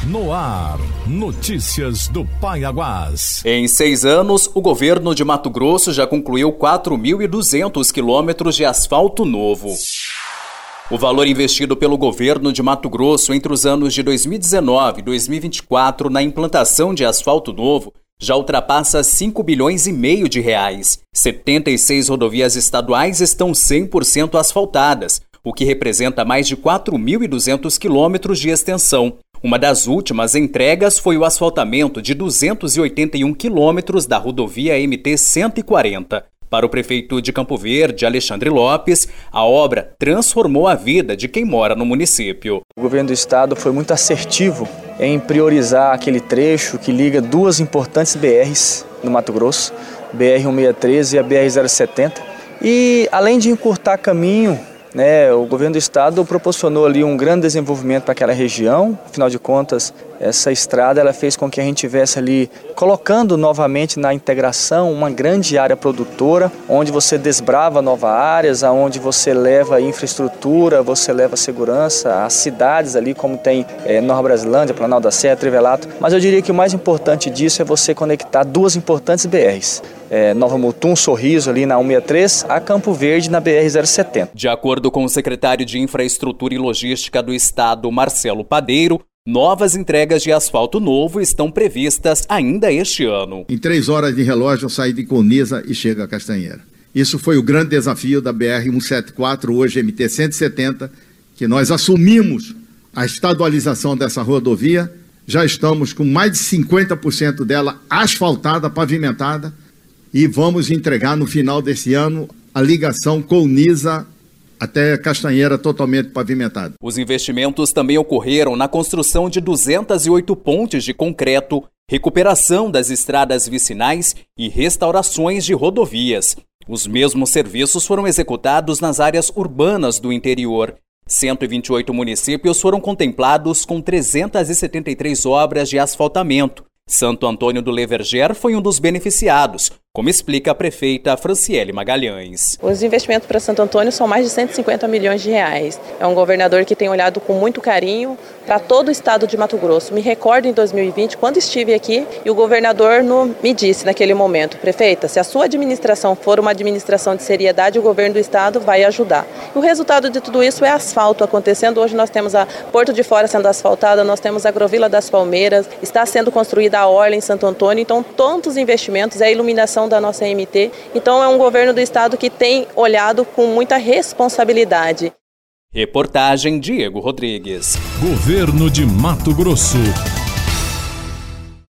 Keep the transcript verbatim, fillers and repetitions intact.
No ar, notícias do Paiaguás. Em seis anos, o governo de Mato Grosso já concluiu quatro mil e duzentos quilômetros de asfalto novo. O valor investido pelo governo de Mato Grosso entre os anos de dois mil e dezenove e dois mil e vinte e quatro na implantação de asfalto novo já ultrapassa cinco bilhões e meio de reais. setenta e seis rodovias estaduais estão cem por cento asfaltadas, o que representa mais de quatro mil e duzentos quilômetros de extensão. Uma das últimas entregas foi o asfaltamento de duzentos e oitenta e um quilômetros da rodovia M T cento e quarenta. Para o prefeito de Campo Verde, Alexandre Lopes, a obra transformou a vida de quem mora no município. O governo do estado foi muito assertivo em priorizar aquele trecho que liga duas importantes B Rs no Mato Grosso, B R cento e sessenta e três e a B R zero setenta. E além de encurtar caminho, né, o governo do estado proporcionou ali um grande desenvolvimento para aquela região. Afinal de contas, essa estrada ela fez com que a gente tivesse ali, colocando novamente na integração, uma grande área produtora, onde você desbrava novas áreas, onde você leva infraestrutura, você leva segurança, as cidades ali, como tem é, Nova Brasilândia, Planalto da Serra, Trivelato. Mas eu diria que o mais importante disso é você conectar duas importantes B Rs. É, Nova Mutum, Sorriso, ali na cento e sessenta e três, a Campo Verde, na B R zero setenta. De acordo com o secretário de Infraestrutura e Logística do Estado, Marcelo Padeiro, novas entregas de asfalto novo estão previstas ainda este ano. Em três horas de relógio eu saí de Colniza e chego a Castanheira. Isso foi o grande desafio da B R cento e setenta e quatro, hoje M T cento e setenta, que nós assumimos a estadualização dessa rodovia. Já estamos com mais de cinquenta por cento dela asfaltada, pavimentada, e vamos entregar no final desse ano a ligação Colniza até Castanheira totalmente pavimentada. Os investimentos também ocorreram na construção de duzentas e oito pontes de concreto, recuperação das estradas vicinais e restaurações de rodovias. Os mesmos serviços foram executados nas áreas urbanas do interior. cento e vinte e oito municípios foram contemplados com trezentas e setenta e três obras de asfaltamento. Santo Antônio do Leverger foi um dos beneficiados, como explica a prefeita Franciele Magalhães. Os investimentos para Santo Antônio são mais de cento e cinquenta milhões de reais. É um governador que tem olhado com muito carinho para todo o estado de Mato Grosso. Me recordo em dois mil e vinte, quando estive aqui, e o governador no, me disse naquele momento: prefeita, se a sua administração for uma administração de seriedade, o governo do estado vai ajudar. E o resultado de tudo isso é asfalto acontecendo. Hoje nós temos a Porto de Fora sendo asfaltada, nós temos a Agrovila das Palmeiras, está sendo construída a Orla em Santo Antônio, então tantos investimentos, a iluminação da nossa M T. Então é um governo do estado que tem olhado com muita responsabilidade. Reportagem Diego Rodrigues. Governo de Mato Grosso.